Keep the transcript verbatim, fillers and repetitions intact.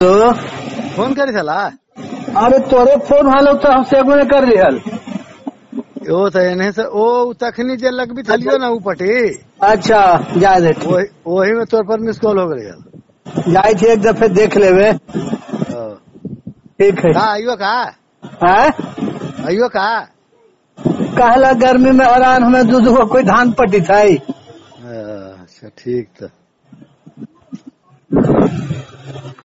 तो फोन करी थला अरे तोरे फोन हाल तो हमसे एगो ने कर लिहल। ओ तो एने से ओ तखनी जे लगबी थलियो ना ऊ पटी अच्छा जा दे वही वही में तोर पर मिस कॉल हो गई जाए थे एक दफे देख लेवे। ठीक है का आइयो का है आइयो का कहला गर्मी में हैरान हमें दूध को कोई धान पटी था। अच्छा ठीक था।